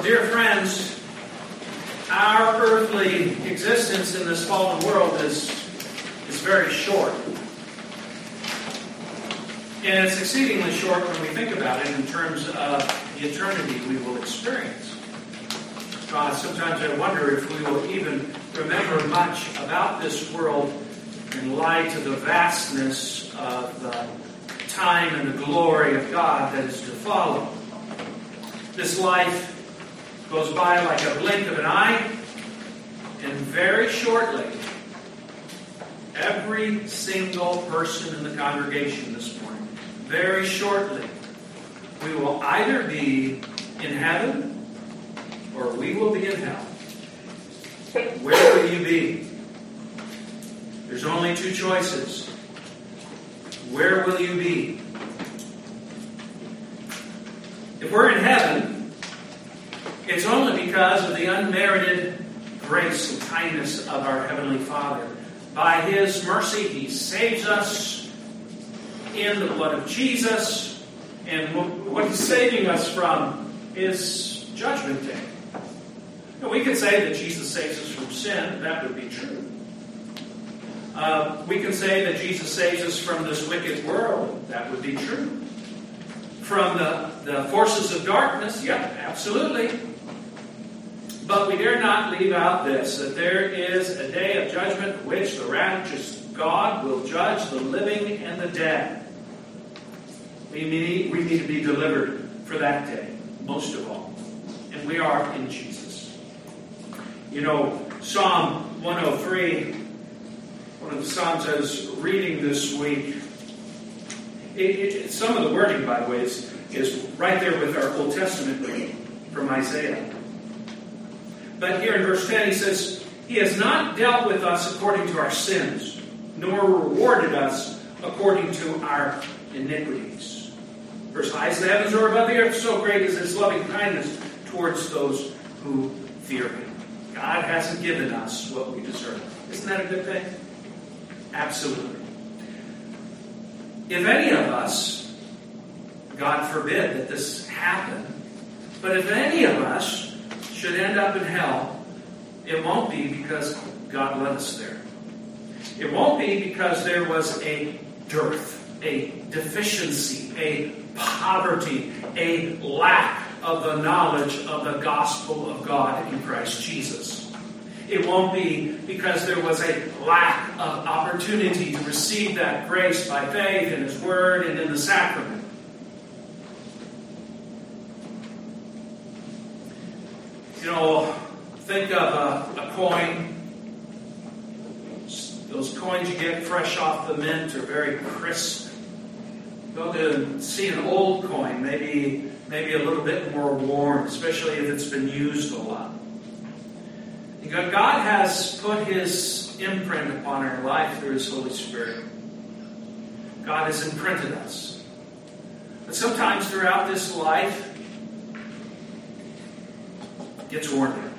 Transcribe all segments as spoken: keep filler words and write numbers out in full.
dear friends, our earthly existence in this fallen world is, is very short. And it's exceedingly short when we think about it in terms of the eternity we will experience. Uh, sometimes I wonder if we will even remember much about this world in light of the vastness of the time and the glory of God that is to follow. This life goes by like a blink of an eye, and very shortly, every single person in the congregation this morning, very shortly, we will either be in heaven or we will be in hell. Where will you be? There's only two choices. Where will you be? If we're in heaven, it's only because of the unmerited grace and kindness of our Heavenly Father. By His mercy, He saves us in the blood of Jesus. And what He's saving us from is Judgment Day. Now, we could say that Jesus saves us from sin. That would be true. Uh, we can say that Jesus saves us from this wicked world. That would be true. From the, the forces of darkness. Yep, absolutely. But we dare not leave out this, that there is a day of judgment which the righteous God will judge the living and the dead. We need, we need to be delivered for that day, most of all. And we are in Jesus. You know, Psalm one oh three, one of the Psalms I was reading this week, it, it, some of the wording, by the way, is, is right there with our Old Testament reading from Isaiah. But here in verse ten he says, He has not dealt with us according to our sins, nor rewarded us according to our iniquities. For as high as the heavens are above the earth, so great is His loving kindness towards those who fear Him. God hasn't given us what we deserve. Isn't that a good thing? Absolutely. If any of us, God forbid that this happen, but if any of us should end up in hell, it won't be because God led us there. It won't be because there was a dearth, a deficiency, a poverty, a lack of the knowledge of the gospel of God in Christ Jesus. It won't be because there was a lack of opportunity to receive that grace by faith in His Word and in the sacrament. You know, think of a, a coin. Those coins you get fresh off the mint are very crisp. Go to see an old coin, maybe maybe a little bit more worn, especially if it's been used a lot. And God has put His imprint upon our life through His Holy Spirit. God has imprinted us. But sometimes throughout this life, it gets worn down.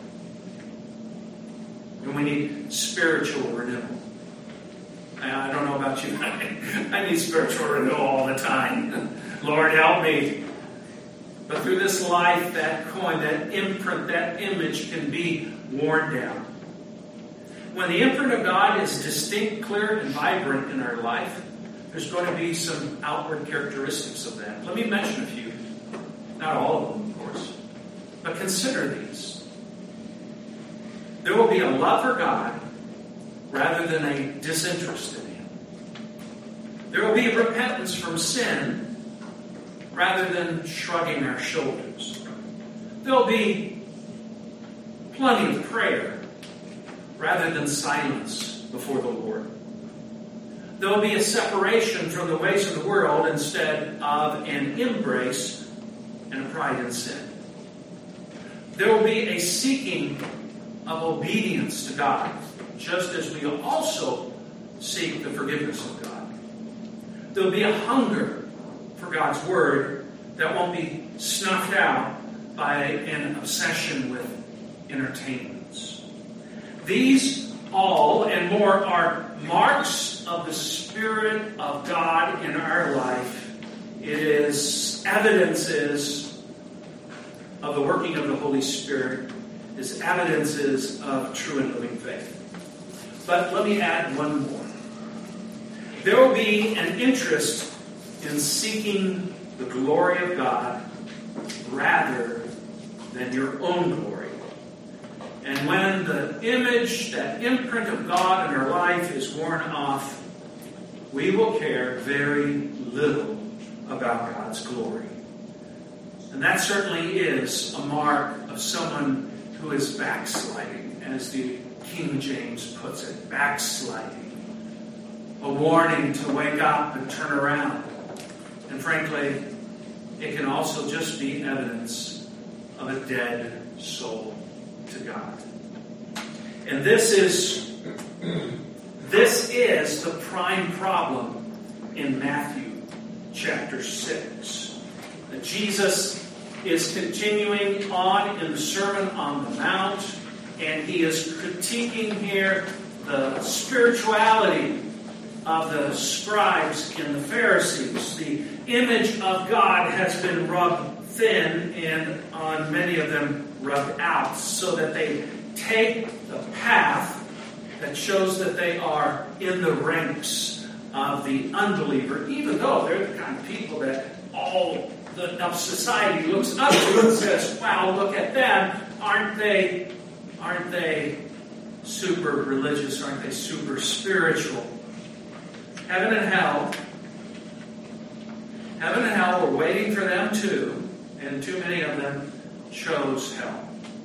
And we need spiritual renewal. I don't know about you. I need spiritual renewal all the time. Lord, help me. But through this life, that coin, that imprint, that image can be worn down. When the imprint of God is distinct, clear, and vibrant in our life, there's going to be some outward characteristics of that. Let me mention a few. Not all of them, of course. But consider these. There will be a love for God rather than a disinterest in Him. There will be a repentance from sin rather than shrugging our shoulders. There will be plenty of prayer rather than silence before the Lord. There will be a separation from the ways of the world instead of an embrace and a pride in sin. There will be a seeking of obedience to God, just as we also seek the forgiveness of God. There will be a hunger for God's Word that won't be snuffed out by an obsession with entertainments. These all and more are marks of the Spirit of God in our life. It is evidences of the working of the Holy Spirit is evidences of true and living faith. But let me add one more. There will be an interest in seeking the glory of God rather than your own glory. And when the image, that imprint of God in our life is worn off, we will care very little about God's glory. And that certainly is a mark of someone who is backsliding, as the King James puts it, backsliding. A warning to wake up and turn around. And frankly, it can also just be evidence of a dead soul to God. And this is this is the prime problem in Matthew chapter six. That Jesus is continuing on in the Sermon on the Mount, and he is critiquing here the spirituality of the scribes and the Pharisees. The image of God has been rubbed thin and on many of them rubbed out, so that they take the path that shows that they are in the ranks of the unbeliever, even though they're the kind of people that all the, of society looks up to and says, wow, look at them. Aren't they, aren't they super religious? Aren't they super spiritual? Heaven and hell, heaven and hell were waiting for them too, and too many of them chose hell.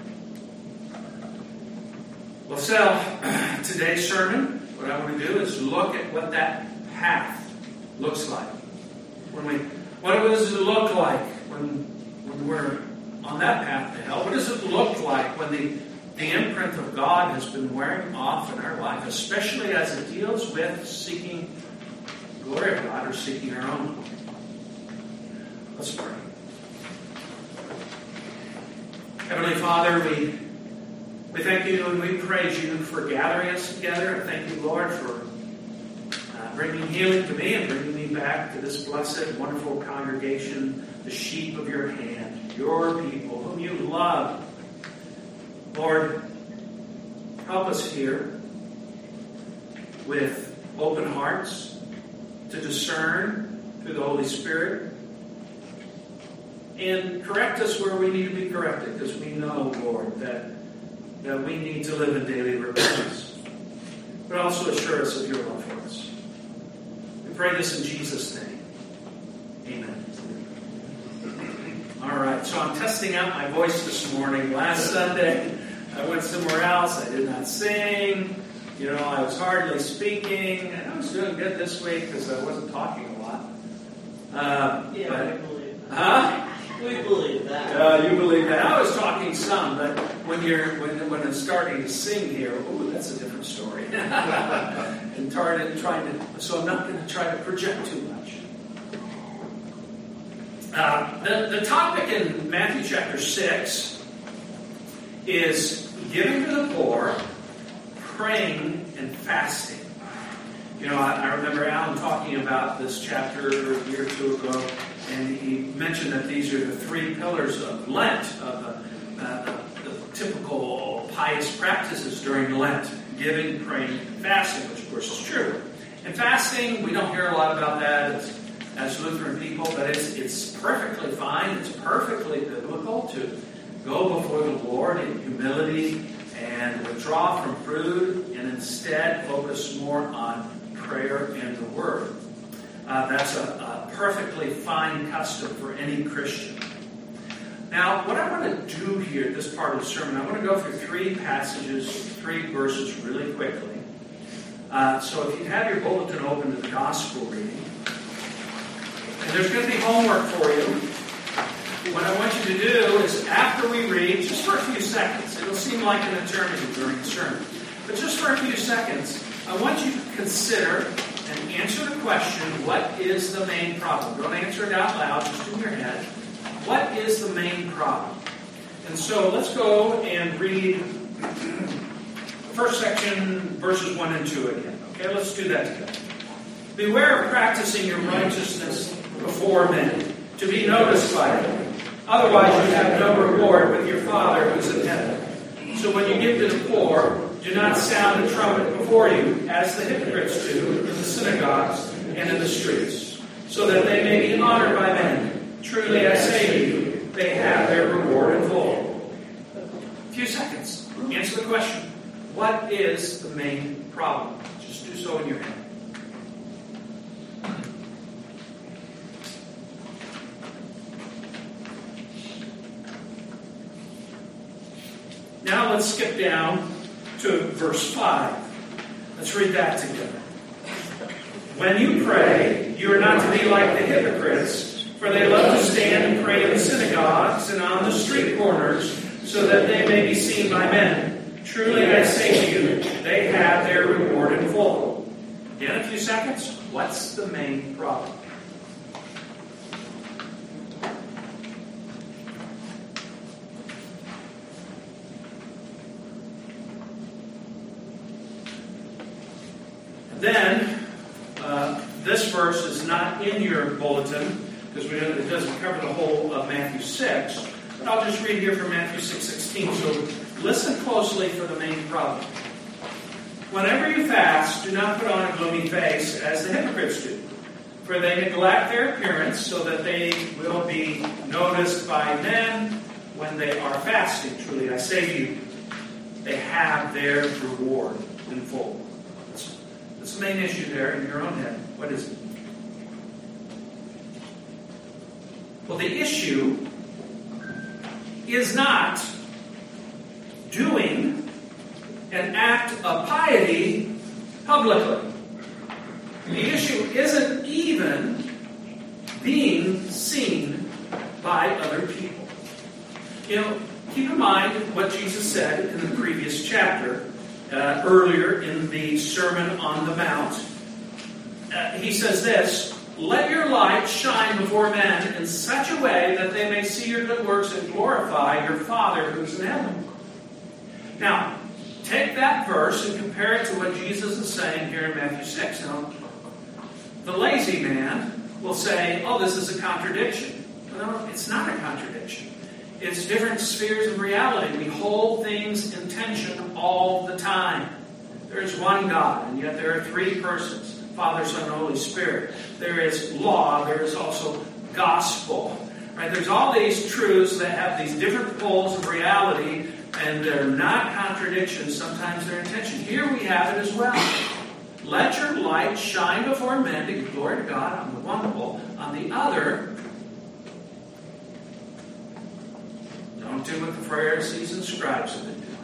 Well, so today's sermon, what I want to do is look at what that path looks like. When we, what does it look like when when we're on that path to hell? What does it look like when the the imprint of God has been wearing off in our life, especially as it deals with seeking the glory of God or seeking our own glory? Let's pray. Heavenly Father, we we thank you and we praise you for gathering us together. And thank you, Lord, for uh, bringing healing to me and bringing me back to this blessed, wonderful congregation, the sheep of your hand, your people, whom you love. Lord, help us here with open hearts to discern through the Holy Spirit, and correct us where we need to be corrected, because we know, Lord, that, that we need to live in daily repentance. But also assure us of your love for us. We pray this in Jesus' name. Amen. All right, so I'm testing out my voice this morning. Last Sunday, I went somewhere else. I did not sing. You know, I was hardly speaking. And I was doing good this week because I wasn't talking a lot. Uh, yeah, but, we believe that. Huh? We believe that. Uh, you believe that. I was talking some, but when you're when when it's starting to sing here, ooh, that's a different story. and trying trying to, so I'm not going to try to project too much. Uh, the the topic in Matthew chapter six is giving to the poor, praying, and fasting. You know, I, I remember Alan talking about this chapter a year or two ago. And he mentioned that these are the three pillars of Lent, of the, uh, the, the typical pious practices during Lent: giving, praying, and fasting, which of course is true. And fasting, we don't hear a lot about that as, as Lutheran people, but it's, it's perfectly fine. It's perfectly biblical to go before the Lord in humility and withdraw from food and instead focus more on prayer and the Word. Uh, that's a, a perfectly fine custom for any Christian. Now, what I want to do here, this part of the sermon, I want to go through three passages, three verses really quickly. Uh, so if you have your bulletin open to the gospel reading, and there's going to be homework for you. What I want you to do is, after we read, just for a few seconds, it'll seem like an eternity during the sermon, but just for a few seconds, I want you to consider and answer the question, what is the main problem? Don't answer it out loud, just in your head. What is the main problem? And so let's go and read the first section, verses one and two again. Okay, let's do that together. Beware of practicing your righteousness before men, to be noticed by them. Otherwise you have no reward with your Father who is in heaven. So when you give to the poor, do not sound a trumpet before you, as the hypocrites do in the synagogues and in the streets, so that they may be honored by men. Truly I say to you, they have their reward in full. A few seconds. Answer the question. What is the main problem? Just do so in your head. Now let's skip down to verse five. Let's read that together. When you pray, you are not to be like the hypocrites, for they love to stand and pray in the synagogues and on the street corners, so that they may be seen by men. Truly I say to you, they have their reward in full. In a few seconds, what's the main problem? Then, uh, this verse is not in your bulletin, because we know that it doesn't cover the whole of Matthew six. But I'll just read here from Matthew six sixteen. So listen closely for the main problem. Whenever you fast, do not put on a gloomy face, as the hypocrites do. For they neglect their appearance, so that they will be noticed by men when they are fasting. Truly, I say to you, they have their reward in full. That's the main issue there in your own head. What is it? Well, the issue is not doing an act of piety publicly. The issue isn't even being seen by other people. You know, keep in mind what Jesus said in the previous chapter. Uh, earlier in the Sermon on the Mount, uh, he says this, let your light shine before men in such a way that they may see your good works and glorify your Father who's in heaven. Now, take that verse and compare it to what Jesus is saying here in Matthew six. Now, the lazy man will say, oh, this is a contradiction. No, it's not a contradiction. It's different spheres of reality. We hold things in tension all the time. There is one God, and yet there are three persons, Father, Son, and Holy Spirit. There is law. There is also gospel. Right? There's all these truths that have these different poles of reality, and they're not contradictions. Sometimes they're in tension. Here we have it as well. Let your light shine before men to give glory to God on the one pole. On the other, don't do what the Pharisees and scribes have been doing.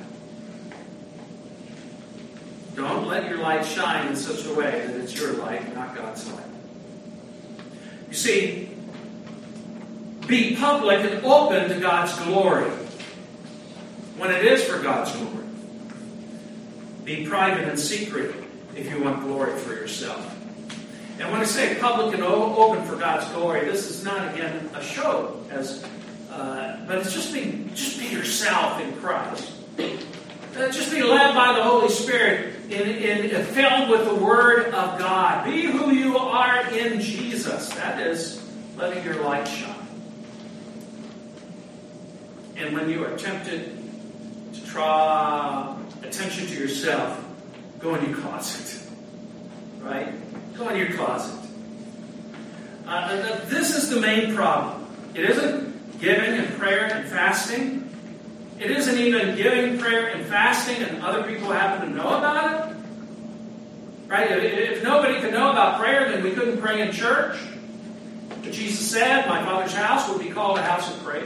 Don't let your light shine in such a way that it's your light, not God's light. You see, be public and open to God's glory when it is for God's glory. Be private and secret if you want glory for yourself. And when I say public and open for God's glory, this is not, again, a show, as Uh, but it's just be, just be yourself in Christ. Uh, just be led by the Holy Spirit, in, in, in, filled with the Word of God. Be who you are in Jesus. That is letting your light shine. And when you are tempted to draw attention to yourself, go in your closet. Right? Go in your closet. Uh, this is the main problem. It isn't giving and prayer and fasting. It isn't even giving, prayer, and fasting and other people happen to know about it. Right? If nobody could know about prayer, then we couldn't pray in church. But Jesus said, my Father's house will be called a house of prayer.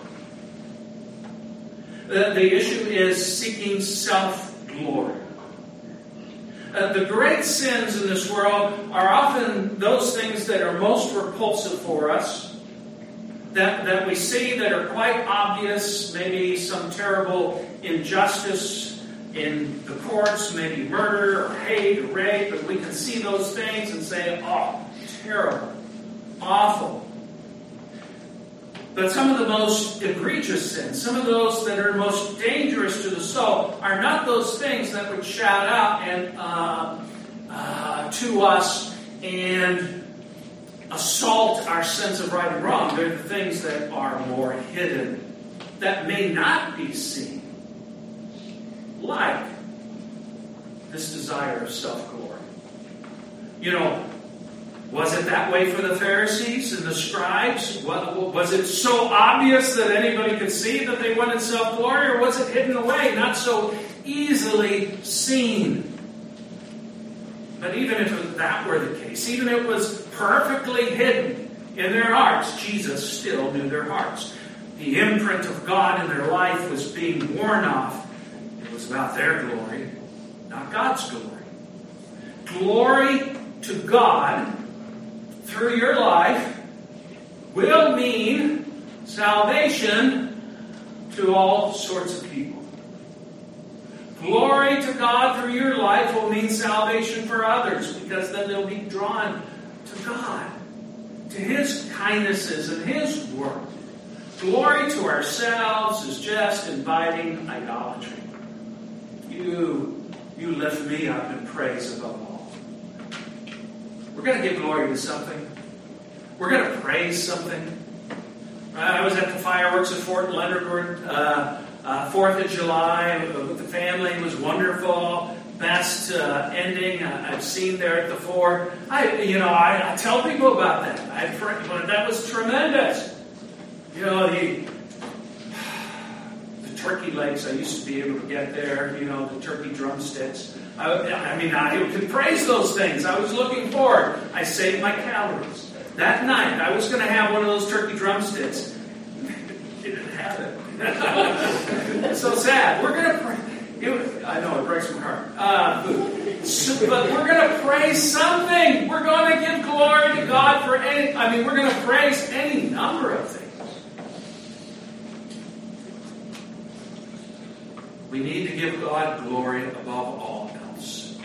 The, the issue is seeking self-glory. Uh, the great sins in this world are often those things that are most repulsive for us. That, that we see that are quite obvious, maybe some terrible injustice in the courts, maybe murder or hate or rape, but we can see those things and say, oh, terrible, awful. But some of the most egregious sins, some of those that are most dangerous to the soul, are not those things that would shout out and uh, uh, to us and assault our sense of right and wrong. They're the things that are more hidden, that may not be seen. Like this desire of self-glory. You know, was it that way for the Pharisees and the scribes? Was it so obvious that anybody could see that they wanted self-glory, or was it hidden away, not so easily seen? But even if that were the case, even if it was perfectly hidden in their hearts, Jesus still knew their hearts. The imprint of God in their life was being worn off. It was about their glory, not God's glory. Glory to God through your life will mean salvation to all sorts of people. Glory to God through your life will mean salvation for others, because then they'll be drawn to God, to His kindnesses and His work. Glory to ourselves is just inviting idolatry. You, you lift me up in praise above all. We're going to give glory to something. We're going to praise something. I was at the fireworks at Fort Leonard, uh, uh, fourth of July with the family. It was wonderful. Best uh, ending I've seen there at the fort. I, you know, I, I tell people about that. I, that was tremendous. You know, the the turkey legs I used to be able to get there. You know, the turkey drumsticks. I, I mean, I could praise those things. I was looking forward. I saved my calories. That night, I was going to have one of those turkey drumsticks. Didn't have it. It's so sad. We're going to pray. It, I know, it breaks my heart. Uh, so, but we're going to praise something. We're going to give glory to God for any... I mean, we're going to praise any number of things. We need to give God glory above all else.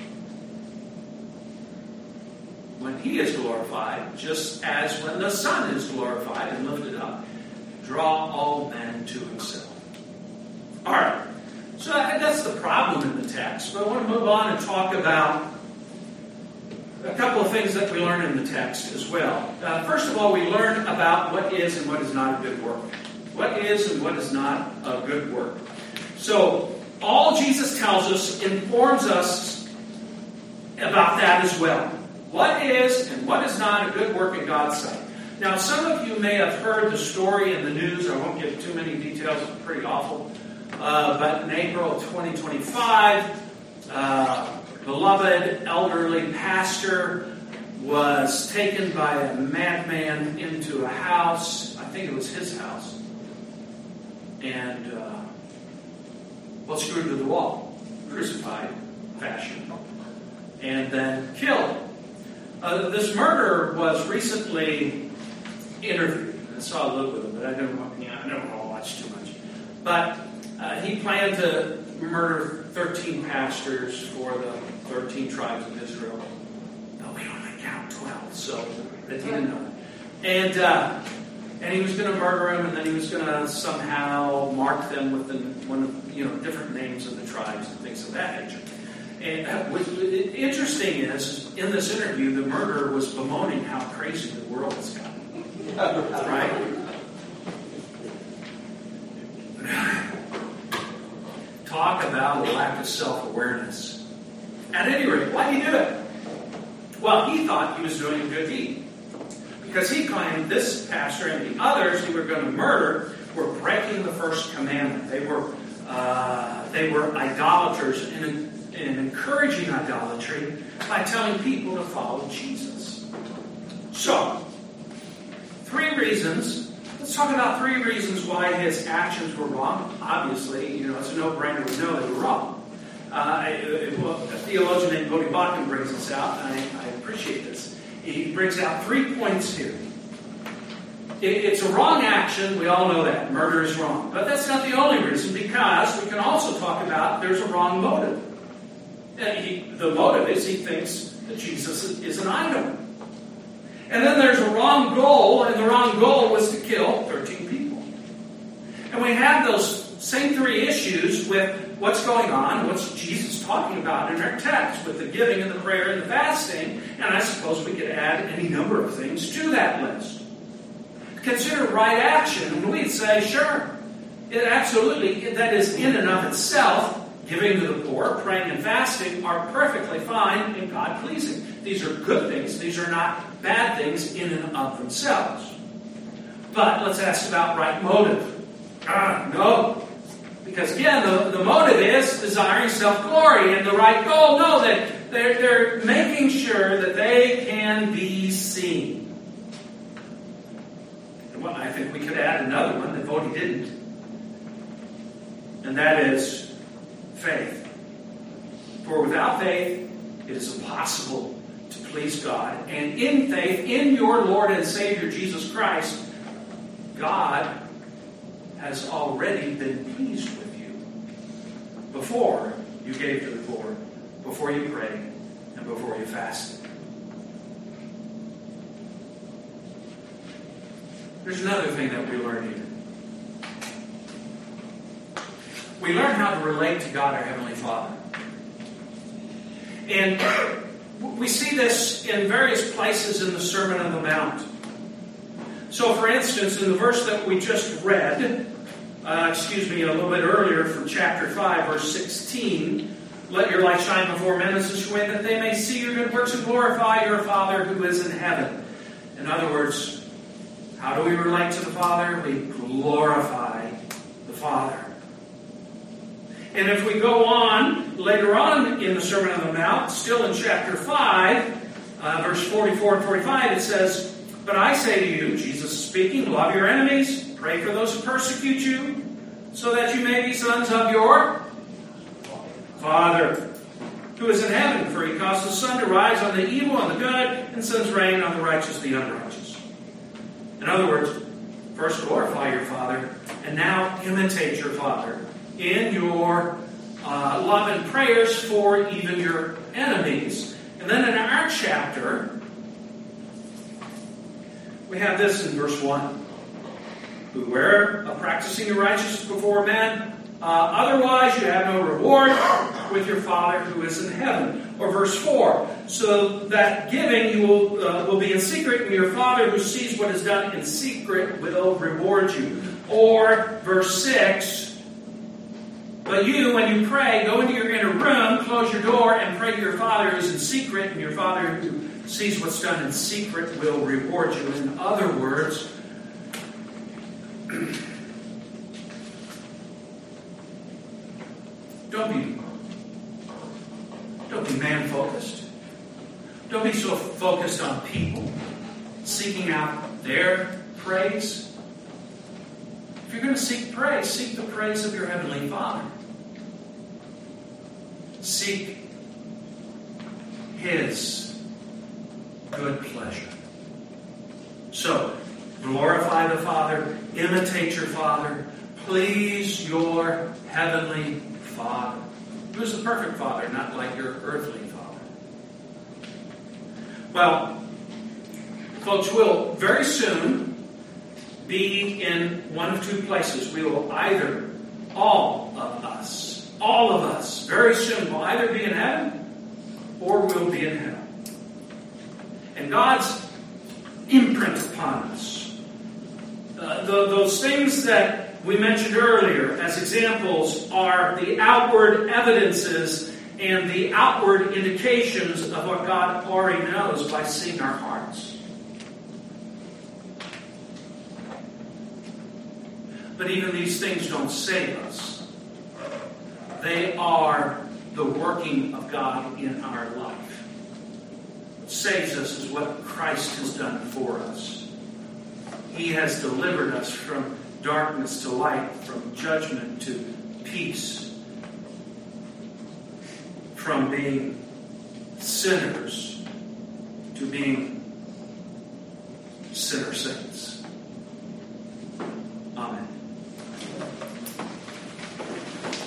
When He is glorified, just as when the Son is glorified and lifted up, draw all men to Himself. All right. So that's the problem in the text. But I want to move on and talk about a couple of things that we learn in the text as well. Uh, first of all, we learn about what is and what is not a good work. What is and what is not a good work. So all Jesus tells us informs us about that as well. What is and what is not a good work in God's sight. Now, some of you may have heard the story in the news. I won't give too many details. It's pretty awful. Uh, but in April of twenty twenty-five, uh, beloved elderly pastor was taken by a madman into a house. I think it was his house. And, uh, well, screwed to the wall, crucified fashion, and then killed. Uh, this murderer was recently interviewed. I saw a little bit of it. I don't, you know, I don't want to watch too much. But uh, he planned to murder thirteen pastors for the thirteen tribes of Israel. No, we only count twelve, so that he didn't know that. And, uh, and he was going to murder them, and then he was going to somehow mark them with the, one of you know different names of the tribes and things of that nature. And uh, what's interesting is, in this interview, the murderer was bemoaning how crazy the world has gotten. Right? Talk about a lack of self-awareness. At any rate, why did he do it? Well, he thought he was doing a good deed. Because he claimed this pastor and the others he were going to murder were breaking the first commandment. They were uh, they were idolaters and, and encouraging idolatry by telling people to follow Jesus. So, three reasons. Let's talk about three reasons why his actions were wrong. Obviously, you know, it's a no-brainer. We know they were wrong. Uh, it, well, a theologian named Bodhi Bakken brings this out, and I, I appreciate this. He brings out three points here. It, it's a wrong action. We all know that. Murder is wrong. But that's not the only reason, because we can also talk about there's a wrong motive. And he, the motive is he thinks that Jesus is, is an idol. And then there's a wrong goal, and the wrong goal was to kill thirteen people. And we have those same three issues with what's going on, what's Jesus talking about in our text with the giving and the prayer and the fasting, and I suppose we could add any number of things to that list. Consider right action, and we'd say, sure, it absolutely, that is in and of itself, giving to the poor, praying and fasting are perfectly fine and God-pleasing. These are good things. These are not bad things in and of themselves. But let's ask about right motive. Ah, no. Because again, the, the motive is desiring self-glory, and the right goal, no, that they're, they're making sure that they can be seen. And well, I think we could add another one that Bodhi didn't. And that is faith. For without faith, it is impossible to please God. And in faith, in your Lord and Savior Jesus Christ, God has already been pleased with you before you gave to the poor, before you prayed, and before you fasted. There's another thing that we learn here. We learn how to relate to God, our Heavenly Father. And we see this in various places in the Sermon on the Mount. So, for instance, in the verse that we just read, uh, excuse me, a little bit earlier from chapter five, verse sixteen, let your light shine before men in such a way that they may see your good works and glorify your Father who is in heaven. In other words, how do we relate to the Father? We glorify the Father. And if we go on, later on in the Sermon on the Mount, still in chapter five, uh, verse forty-four and forty-five, it says, "But I say to you," Jesus is speaking, "love your enemies, pray for those who persecute you, so that you may be sons of your Father, who is in heaven. For he causes the sun to rise on the evil and the good, and sends rain on the righteous and the unrighteous." In other words, first glorify your Father, and now imitate your Father in your uh, love and prayers for even your enemies. And then in our chapter, we have this in verse one. "Beware of practicing your righteousness before men, uh, otherwise you have no reward with your Father who is in heaven." Or verse four, "So that giving you will, uh, will be in secret, and your Father who sees what is done in secret will reward you." Or verse six, "But you, when you pray, go into your inner room, close your door, and pray to your Father who is in secret, and your Father who sees what's done in secret will reward you." In other words, don't be don't be man-focused. Don't be so focused on people seeking out their praise. If you're going to seek praise, seek the praise of your Heavenly Father. Seek His good pleasure. So, glorify the Father, imitate your Father, please your Heavenly Father, who is the perfect Father, not like your earthly Father. Well, folks, we'll very soon be in one of two places. We will either, all of us, all of us, very soon will either be in heaven or we'll be in hell. And God's imprint upon us, uh, the, those things that we mentioned earlier as examples, are the outward evidences and the outward indications of what God already knows by seeing our hearts. But even these things don't save us. They are the working of God in our life. What saves us is what Christ has done for us. He has delivered us from darkness to light, from judgment to peace, from being sinners to being sinner saints.